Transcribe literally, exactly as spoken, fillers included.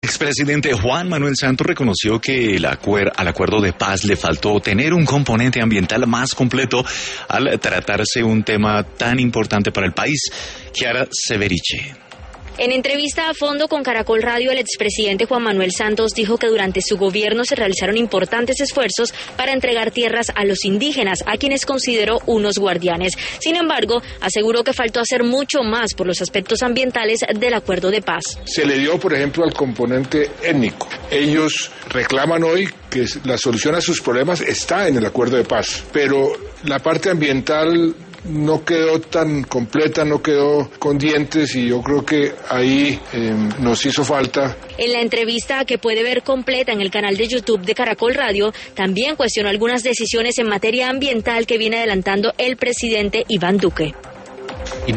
Expresidente Juan Manuel Santos reconoció que el acuer- al acuerdo de paz le faltó tener un componente ambiental más completo al tratarse un tema tan importante para el país. Chiara Severiche. En entrevista a fondo con Caracol Radio, el expresidente Juan Manuel Santos dijo que durante su gobierno se realizaron importantes esfuerzos para entregar tierras a los indígenas, a quienes consideró unos guardianes. Sin embargo, aseguró que faltó hacer mucho más por los aspectos ambientales del acuerdo de paz. Se le dio, por ejemplo, al componente étnico. Ellos reclaman hoy que la solución a sus problemas está en el acuerdo de paz, pero la parte ambiental no quedó tan completa, no quedó con dientes, y yo creo que ahí eh, nos hizo falta. En la entrevista, que puede ver completa en el canal de YouTube de Caracol Radio, también cuestionó algunas decisiones en materia ambiental que viene adelantando el presidente Iván Duque.